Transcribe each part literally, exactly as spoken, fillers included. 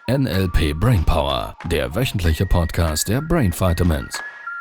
N L P Brainpower, der wöchentliche Podcast der Brain Vitamins.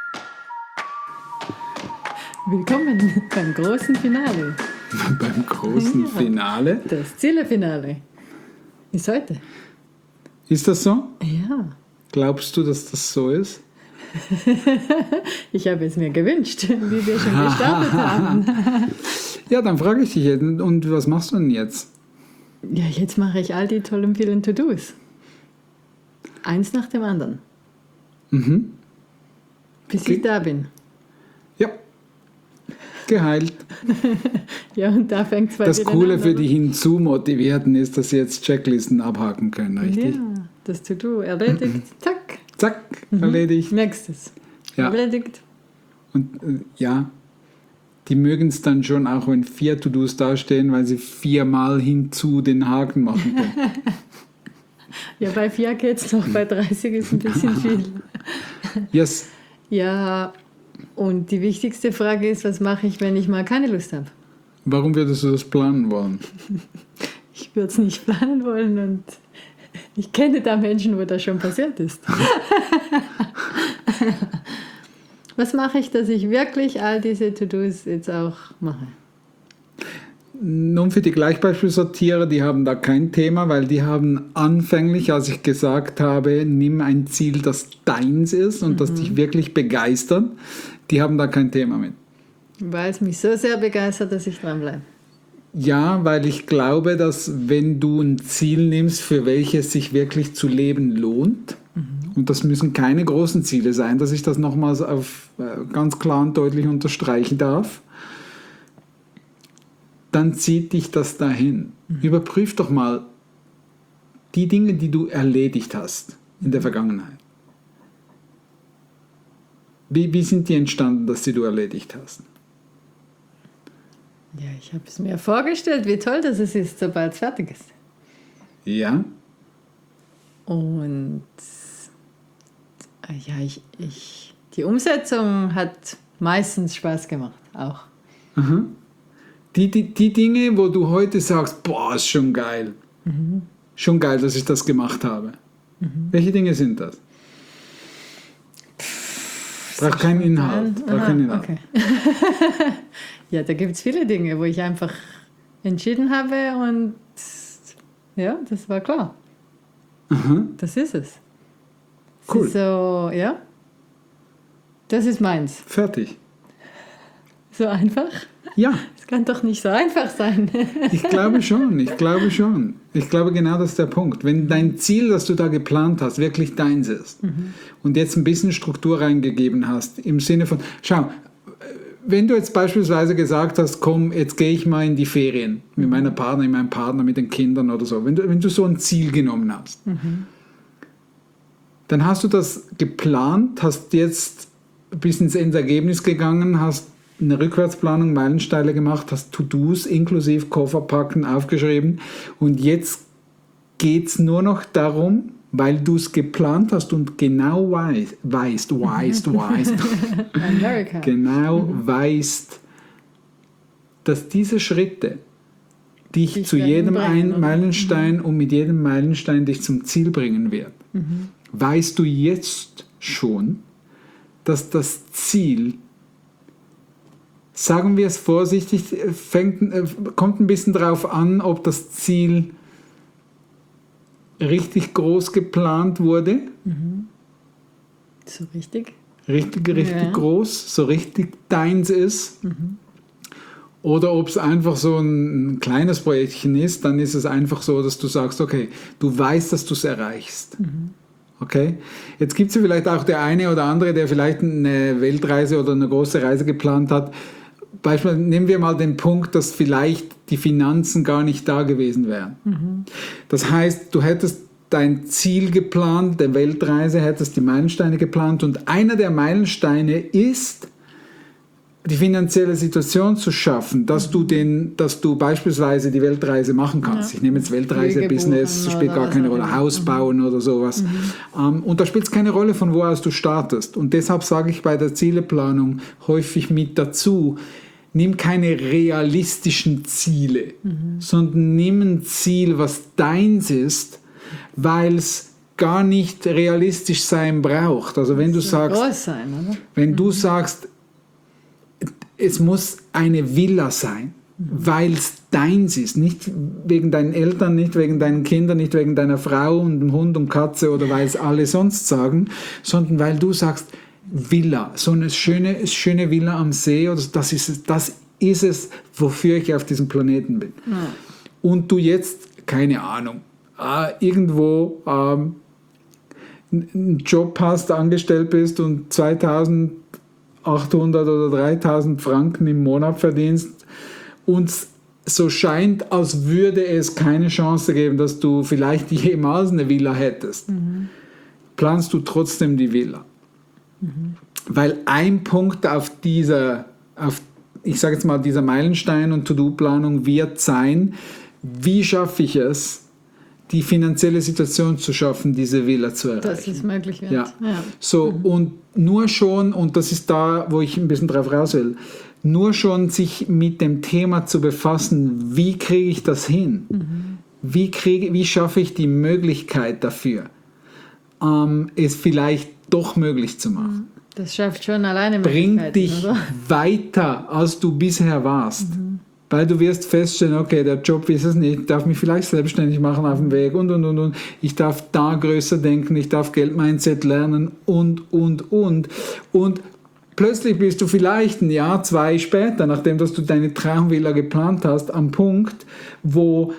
Willkommen beim großen Finale. Beim großen Ja. Finale? Das Zielefinale ist heute. Ist das so? Ja, Glaubst du, dass das so ist? ich habe es mir gewünscht, wie wir schon gestartet haben. Ja, dann frage ich dich jetzt, und was machst du denn jetzt? Ja, jetzt mache ich all die tollen vielen To-Dos. Eins nach dem anderen. Mhm. Bis Okay. ich da bin. Ja, geheilt. Ja, und da fängt es bei Das dir Coole an, für oder? die Hinzumotivierten ist, dass sie jetzt Checklisten abhaken können, richtig? Ja, das To-Do erledigt. Zack. Zack, erledigt. Merkst es. Ja. Erledigt. Und äh, ja, die mögen es dann schon auch, wenn vier To-Dos dastehen, weil sie viermal hinzu den Haken machen können. Ja, bei vier geht's noch, bei dreißig ist ein bisschen viel. Yes. Ja, und die wichtigste Frage ist, was mache ich, wenn ich mal keine Lust habe? Warum würdest du das planen wollen? Ich würde es nicht planen wollen und ich kenne da Menschen, wo das schon passiert ist. Was mache ich, dass ich wirklich all diese To-Dos jetzt auch mache? Nun, für die Gleichbeispielsortierer, die haben da kein Thema, weil die haben anfänglich, als ich gesagt habe, nimm ein Ziel, das deins ist und das dich wirklich begeistert, die haben da kein Thema mit. Weil es mich so sehr begeistert, dass ich dranbleibe. Ja, weil ich glaube, dass wenn du ein Ziel nimmst, für welches sich wirklich zu leben lohnt, und das müssen keine großen Ziele sein, dass ich das nochmals auf äh, ganz klar und deutlich unterstreichen darf, dann zieht dich das dahin. Mhm. Überprüf doch mal die Dinge, die du erledigt hast in der Vergangenheit. Wie, wie sind die entstanden, dass die du erledigt hast? Ja, ich habe es mir vorgestellt, wie toll das es ist, sobald es fertig ist. Ja? Und äh, ja, ich, ich, die Umsetzung hat meistens Spaß gemacht, auch. Aha. Die, die, die Dinge, wo du heute sagst, boah, ist schon geil. Mhm. Schon geil, dass ich das gemacht habe. Mhm. Welche Dinge sind das? Braucht keinen Inhalt. Braucht keinen Inhalt. Okay. Ja, da gibt es viele Dinge, wo ich einfach entschieden habe und ja, das war klar. Aha. Das ist es. Es Cool. ist so, ja, das ist meins. Fertig. So einfach? Ja. Es kann doch nicht so einfach sein. Ich glaube schon, ich glaube schon. Ich glaube, genau das ist der Punkt. Wenn dein Ziel, das du da geplant hast, wirklich deins ist mhm. und jetzt ein bisschen Struktur reingegeben hast, im Sinne von, schau, wenn du jetzt beispielsweise gesagt hast, komm, jetzt gehe ich mal in die Ferien mit mhm. meiner Partnerin, mit meinem Partner, mit den Kindern oder so, wenn du, wenn du so ein Ziel genommen hast, mhm. dann hast du das geplant, hast jetzt bis ins Endergebnis gegangen, hast eine Rückwärtsplanung, Meilensteine gemacht, hast To-Dos inklusive Koffer packen aufgeschrieben und jetzt geht es nur noch darum, weil du es geplant hast und genau weißt, weißt, weißt, weißt, America. genau weißt, dass diese Schritte dich Dich zu dahin jedem bringen, einen oder? Meilenstein mhm. und mit jedem Meilenstein dich zum Ziel bringen wird. Mhm. Weißt du jetzt schon, dass das Ziel, sagen wir es vorsichtig, fängt, kommt ein bisschen darauf an, ob das Ziel richtig groß geplant wurde. Mhm. So richtig? Richtig, richtig Ja. groß, so richtig deins ist. Mhm. Oder ob es einfach so ein, ein kleines Projektchen ist, dann ist es einfach so, dass du sagst, okay, du weißt, dass du es erreichst. Mhm. Okay? Jetzt gibt es ja vielleicht auch der eine oder andere, der vielleicht eine Weltreise oder eine große Reise geplant hat. Beispielsweise nehmen wir mal den Punkt, dass vielleicht die Finanzen gar nicht da gewesen wären. Mhm. Das heißt, du hättest dein Ziel geplant, der Weltreise, hättest die Meilensteine geplant und einer der Meilensteine ist, die finanzielle Situation zu schaffen, dass mhm. du den, dass du beispielsweise die Weltreise machen kannst. Ja. Ich nehme jetzt Weltreise, Business, spielt gar keine Rolle, Haus bauen mhm. oder sowas. Mhm. Um, und da spielt es keine Rolle, von wo aus du startest. Und deshalb sage ich bei der Zieleplanung häufig mit dazu, nimm keine realistischen Ziele, mhm. sondern nimm ein Ziel, was deins ist, weil es gar nicht realistisch sein braucht. Also wenn du sagst, groß sein, oder? wenn du sagst, es muss eine Villa sein, weil es deins ist, nicht wegen deinen Eltern, nicht wegen deinen Kindern, nicht wegen deiner Frau und dem Hund und Katze oder weil es alle sonst sagen, sondern weil du sagst, Villa, so eine schöne, schöne Villa am See, oder das ist es, das ist es, wofür ich auf diesem Planeten bin. Ja. Und du jetzt, keine Ahnung, äh, irgendwo ähm, einen Job hast, angestellt bist und zweitausendachthundert oder dreitausend Franken im Monat verdienst und so scheint, als würde es keine Chance geben, dass du vielleicht jemals eine Villa hättest, mhm. planst du trotzdem die Villa. Mhm. Weil ein Punkt auf dieser, auf, ich sage jetzt mal, dieser Meilenstein- und To-Do-Planung wird sein, wie schaffe ich es, die finanzielle Situation zu schaffen, diese Villa zu erreichen. Dass es möglich wird. Ja. Ja. So, Mhm. und nur schon, und das ist da, wo ich ein bisschen drauf raus will, nur schon sich mit dem Thema zu befassen, wie kriege ich das hin? Mhm. Wie, kriege, wie schaffe ich die Möglichkeit dafür, ähm, es vielleicht doch möglich zu machen? Das schafft schon alleine Bringt Möglichkeiten, dich oder? weiter, als du bisher warst. Mhm. Weil du wirst feststellen, okay, der Job ist es nicht, ich darf mich vielleicht selbstständig machen auf dem Weg und, und, und, und. Ich darf da größer denken, ich darf Geldmindset lernen und, und, und. Und plötzlich bist du vielleicht ein Jahr, zwei später, nachdem dass du deine Traumvilla geplant hast, am Punkt, wo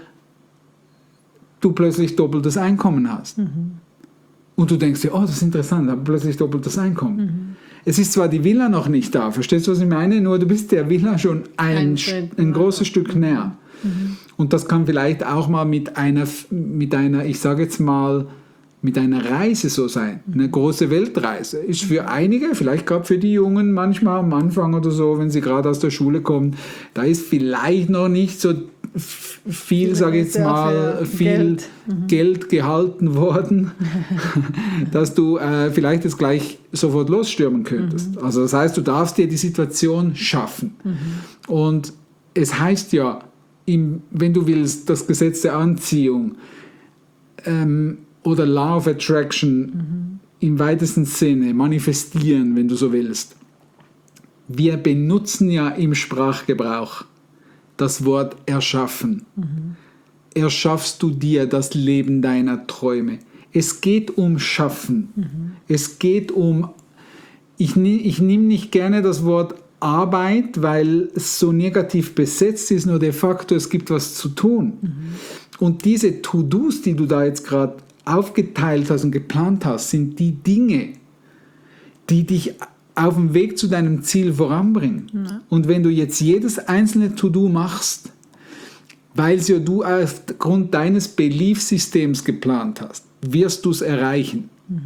du plötzlich doppeltes Einkommen hast. Mhm. Und du denkst dir, oh, das ist interessant, aber plötzlich doppeltes Einkommen. Mhm. Es ist zwar die Villa noch nicht da, verstehst du, was ich meine? Nur du bist der Villa schon ein, ein, Schritt, ein großes Stück näher. Mhm. Und das kann vielleicht auch mal mit einer, mit einer, ich sage jetzt mal, mit einer Reise so sein. Eine große Weltreise. Ist für einige, vielleicht gerade für die Jungen manchmal am Anfang oder so, wenn sie gerade aus der Schule kommen, da ist vielleicht noch nicht so viel, sage ich jetzt mal, viel Geld, mhm. Geld gehalten worden, dass du äh, vielleicht jetzt gleich sofort losstürmen könntest. Mhm. Also das heißt, du darfst dir die Situation schaffen. Mhm. Und es heißt ja, im, wenn du willst, das Gesetz der Anziehung ähm, oder Law of Attraction mhm. im weitesten Sinne, manifestieren, wenn du so willst. Wir benutzen ja im Sprachgebrauch das Wort erschaffen. Mhm. Erschaffst du dir das Leben deiner Träume. Es geht um Schaffen. Mhm. Es geht um, ich, ich nehme nicht gerne das Wort Arbeit, weil es so negativ besetzt ist, nur de facto, es gibt was zu tun. Mhm. Und diese To-Dos, die du da jetzt gerade aufgeteilt hast und geplant hast, sind die Dinge, die dich auf dem Weg zu deinem Ziel voranbringen. Ja. Und wenn du jetzt jedes einzelne To-Do machst, weil es ja du aufgrund deines Beliefsystems geplant hast, wirst du es erreichen. Mhm.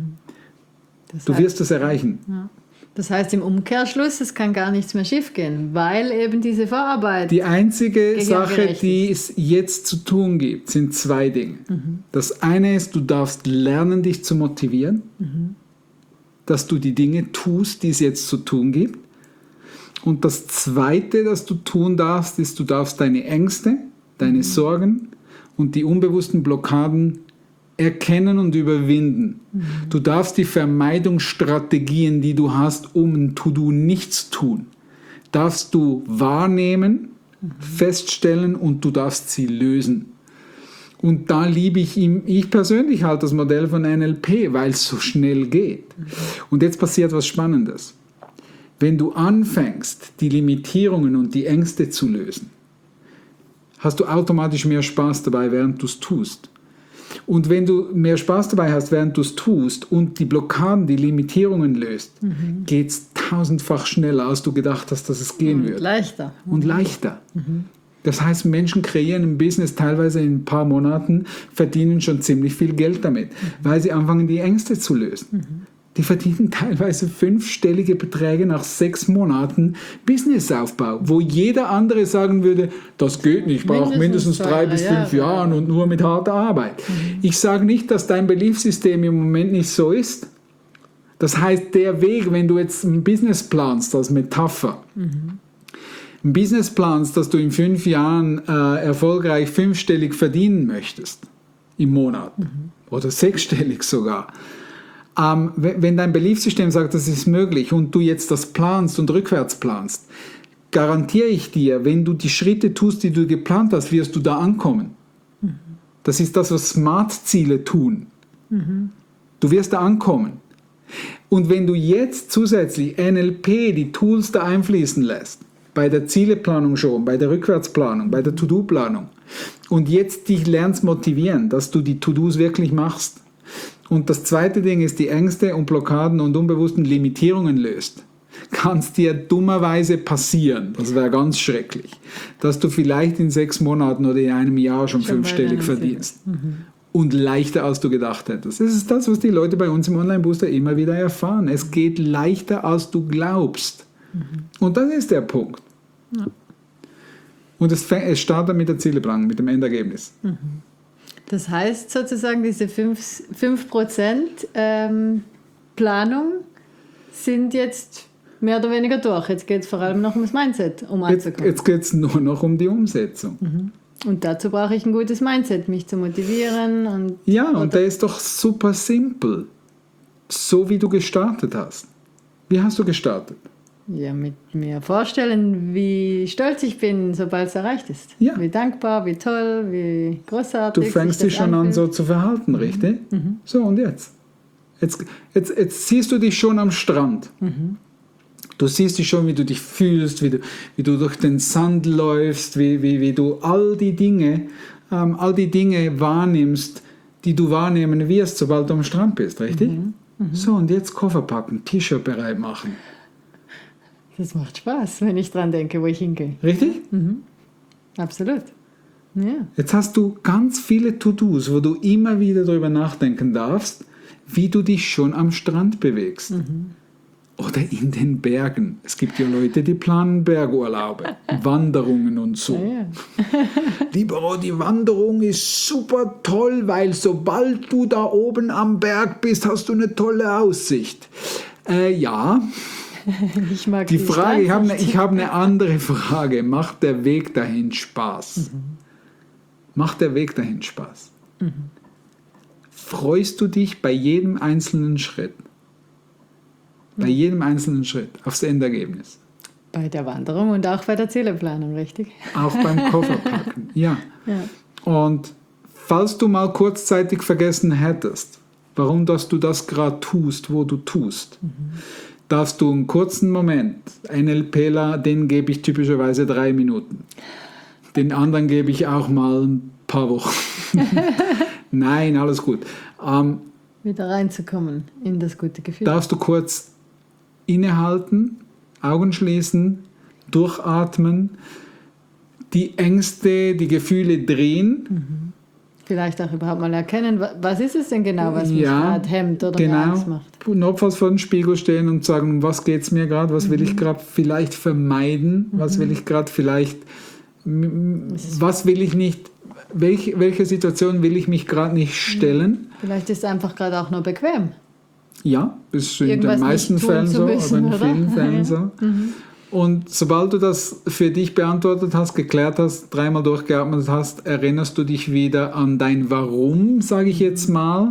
Du heißt, wirst es erreichen. Ja. Das heißt im Umkehrschluss, es kann gar nichts mehr schief gehen, weil eben diese Vorarbeit... Die einzige Sache, die es jetzt zu tun gibt, sind zwei Dinge. Mhm. Das eine ist, du darfst lernen, dich zu motivieren, mhm. dass du die Dinge tust, die es jetzt zu tun gibt. Und das Zweite, das du tun darfst, ist, du darfst deine Ängste, deine mhm. Sorgen und die unbewussten Blockaden erkennen und überwinden. Mhm. Du darfst die Vermeidungsstrategien, die du hast, um ein To-Do nicht zu tun, darfst du wahrnehmen, mhm. feststellen und du darfst sie lösen. Und da liebe ich ihm, ich persönlich halt das Modell von N L P, weil es so schnell geht. Mhm. Und jetzt passiert was Spannendes. Wenn du anfängst, die Limitierungen und die Ängste zu lösen, hast du automatisch mehr Spaß dabei, während du es tust. Und wenn du mehr Spaß dabei hast, während du es tust und die Blockaden, die Limitierungen löst, mhm. geht es tausendfach schneller, als du gedacht hast, dass es gehen und wird. Leichter. Und leichter. Mhm. Das heißt, Menschen kreieren ein Business teilweise in ein paar Monaten, verdienen schon ziemlich viel Geld damit, mhm. weil sie anfangen, die Ängste zu lösen. Mhm. Die verdienen teilweise fünfstellige Beträge nach sechs Monaten Businessaufbau, wo jeder andere sagen würde, das geht nicht, ich brauche mindestens, mindestens drei bis fünf Jahre, Jahren und nur mit harter Arbeit. Mhm. Ich sage nicht, dass dein Beliefssystem im Moment nicht so ist. Das heißt, der Weg, wenn du jetzt ein Business planst als Metapher, mhm. ein Business planst, dass du in fünf Jahren äh, erfolgreich fünfstellig verdienen möchtest, im Monat mhm. oder sechsstellig sogar. Ähm, wenn dein Beliefssystem sagt, das ist möglich und du jetzt das planst und rückwärts planst, garantiere ich dir, wenn du die Schritte tust, die du geplant hast, wirst du da ankommen. Mhm. Das ist das, was Smart-Ziele tun. Mhm. Du wirst da ankommen. Und wenn du jetzt zusätzlich N L P, die Tools da einfließen lässt, bei der Zieleplanung schon, bei der Rückwärtsplanung, bei der To-Do-Planung, und jetzt dich lernst motivieren, dass du die To-Dos wirklich machst. Und das zweite Ding ist, die Ängste und Blockaden und unbewussten Limitierungen löst, kann es dir dummerweise passieren, das wäre ganz schrecklich, dass du vielleicht in sechs Monaten oder in einem Jahr schon, schon fünfstellig verdienst. Mhm. Und leichter, als du gedacht hättest. Das ist das, was die Leute bei uns im Online-Booster immer wieder erfahren. Es geht leichter, als du glaubst. Mhm. Und das ist der Punkt. Ja. Und es, es startet mit der Zieleplanung, mit dem Endergebnis. Mhm. Das heißt sozusagen, diese fünf Prozent ähm, Planung sind jetzt mehr oder weniger durch. Jetzt geht es vor allem noch ums Mindset, um anzukommen. Jetzt, jetzt geht es nur noch um die Umsetzung. Mhm. Und dazu brauche ich ein gutes Mindset, mich zu motivieren. Und, ja, und der ist doch super simpel. So wie du gestartet hast. Wie hast du gestartet? Ja, mit mir vorstellen, wie stolz ich bin, sobald es erreicht ist. Ja. Wie dankbar, wie toll, wie großartig. Du fängst dich schon anfühlt. an, so zu verhalten, mhm. richtig? Mhm. So, und jetzt? Jetzt, jetzt? Jetzt siehst du dich schon am Strand. Mhm. Du siehst dich schon, wie du dich fühlst, wie du, wie du durch den Sand läufst, wie, wie, wie du all die Dinge, ähm, all die Dinge wahrnimmst, die du wahrnehmen wirst, sobald du am Strand bist, richtig? Mhm. Mhm. So, und jetzt Koffer packen, T-Shirt bereit machen. Das macht Spaß, wenn ich dran denke, wo ich hingehe. Richtig? Mhm. Absolut. Ja. Jetzt hast du ganz viele To-Dos, wo du immer wieder darüber nachdenken darfst, wie du dich schon am Strand bewegst. Mhm. Oder in den Bergen. Es gibt ja Leute, die planen Bergurlaube, Wanderungen und so. Ja, ja. Lieber, oh, die Wanderung ist super toll, weil sobald du da oben am Berg bist, hast du eine tolle Aussicht. Äh, ja. Ich mag die Frage, ich habe eine, ich habe eine andere Frage. Macht der Weg dahin Spaß? Mhm. Macht der Weg dahin Spaß? Mhm. Freust du dich bei jedem einzelnen Schritt? Bei jedem einzelnen Schritt aufs Endergebnis. Bei der Wanderung und auch bei der Zieleplanung, richtig? Auch beim Kofferpacken, ja. ja. Und falls du mal kurzzeitig vergessen hättest, warum dass du das gerade tust, wo du tust, mhm. darfst du einen kurzen Moment, NLPler, den gebe ich typischerweise drei Minuten. Den anderen gebe ich auch mal ein paar Wochen. Nein, alles gut. Ähm, Wieder reinzukommen in das gute Gefühl. Darfst du kurz innehalten, Augen schließen, durchatmen, die Ängste, die Gefühle drehen. Mhm. Vielleicht auch überhaupt mal erkennen, was ist es denn genau, was mich ja, gerade hemmt oder genau. mir Angst macht. Notfalls vor dem Spiegel stehen und sagen, was geht es mir gerade, was mhm. will ich gerade vielleicht vermeiden, mhm. was will ich gerade vielleicht, was will ich nicht, welche, welche Situation will ich mich gerade nicht stellen. Vielleicht ist es einfach gerade auch nur bequem. Ja, ist in den meisten Fällen so, müssen, aber in vielen oder? Fällen ja. so. Mhm. Und sobald du das für dich beantwortet hast, geklärt hast, dreimal durchgeatmet hast, erinnerst du dich wieder an dein Warum, sage ich jetzt mal.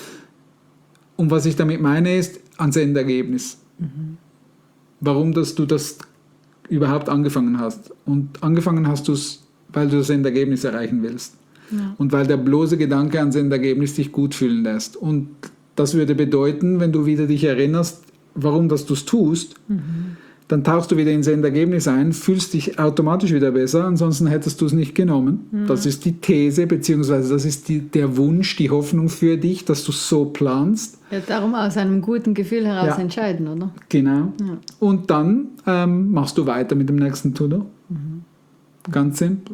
Und was ich damit meine ist, ans Endergebnis. Mhm. Warum, dass du das überhaupt angefangen hast. Und angefangen hast du es, weil du das Endergebnis erreichen willst. Ja. Und weil der bloße Gedanke ans Endergebnis dich gut fühlen lässt. Und das würde bedeuten, wenn du wieder dich erinnerst, warum dass du es tust, mhm. dann tauchst du wieder ins Endergebnis ein, fühlst dich automatisch wieder besser, ansonsten hättest du es nicht genommen. Mhm. Das ist die These, beziehungsweise das ist die, der Wunsch, die Hoffnung für dich, dass du so planst. Ja, darum aus einem guten Gefühl heraus ja. entscheiden, oder? Genau. Ja. Und dann ähm, machst du weiter mit dem nächsten To-Do. Mhm. Ganz simpel.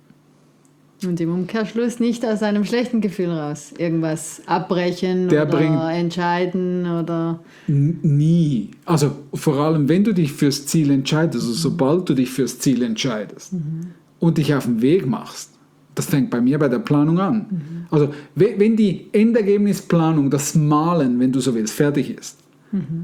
Und im Umkehrschluss nicht aus einem schlechten Gefühl raus. Irgendwas abbrechen Der oder bringt entscheiden oder... Nie. Also vor allem, wenn du dich fürs Ziel entscheidest, also sobald du dich fürs Ziel entscheidest mhm. und dich auf den Weg machst, das fängt bei mir bei der Planung an. Mhm. Also wenn die Endergebnisplanung, das Malen, wenn du so willst, fertig ist, mhm.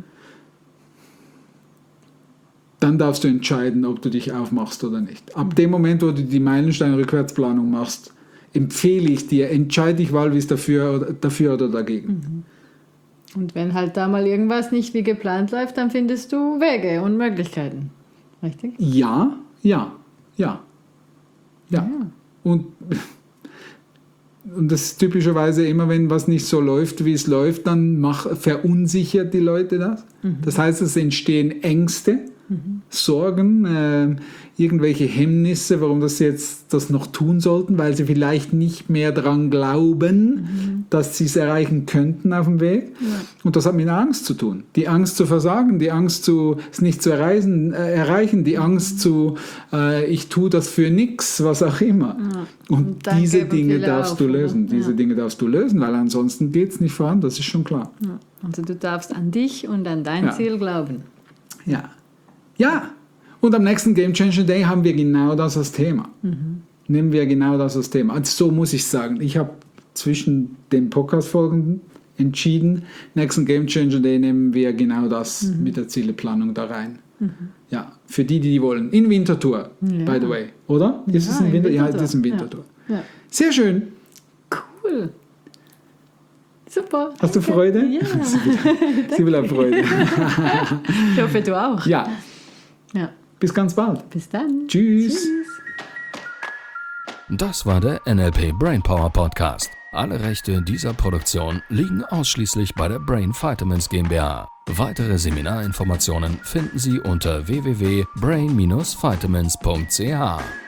dann darfst du entscheiden, ob du dich aufmachst oder nicht. Ab dem Moment, wo du die Meilenstein-Rückwärtsplanung machst, empfehle ich dir, entscheide dich wahlweise dafür, dafür oder dagegen. Und wenn halt da mal irgendwas nicht wie geplant läuft, dann findest du Wege und Möglichkeiten. Richtig? Ja, ja, ja. Ja. Ja. Und, und das ist typischerweise immer, wenn was nicht so läuft, wie es läuft, dann mach, verunsichert die Leute das. Mhm. Das heißt, es entstehen Ängste, mhm. Sorgen, äh, irgendwelche Hemmnisse, warum das jetzt das noch tun sollten, weil sie vielleicht nicht mehr daran glauben, mhm. dass sie es erreichen könnten auf dem Weg. Ja. Und das hat mit Angst zu tun. Die Angst zu versagen, die Angst, zu, es nicht zu erreichen, äh, erreichen die Angst zu, äh, ich tue das für nichts, was auch immer. Ja. Und, Und diese Dinge darfst auf, du lösen. Oder? Diese ja. Dinge darfst du lösen, weil ansonsten geht es nicht voran, das ist schon klar. Ja. Also du darfst an dich und an dein ja. Ziel glauben. Ja. Ja. Und am nächsten Game Changer Day haben wir genau das als Thema. Mhm. Nehmen wir genau das als Thema. Also so muss ich sagen. Ich habe zwischen den Podcast-Folgen entschieden, nächsten Game Changer Day nehmen wir genau das mhm. mit der Zieleplanung da rein. Mhm. Ja, für die, die die wollen. In Winterthur, ja. by the way. Oder? Ist ja, es ein Winter? Ja, das ist ein Winterthur. Ja. Ja. Sehr schön. Cool. Super. Hast du Freude? Ja. Sie will auch Freude. Ich hoffe, du auch. Ja. Ja. Bis ganz bald. Bis dann. Tschüss. Tschüss. Das war der N L P Brainpower Podcast. Alle Rechte dieser Produktion liegen ausschließlich bei der Brain Vitamins GmbH. Weitere Seminarinformationen finden Sie unter w w w punkt brain dash vitamins punkt c h.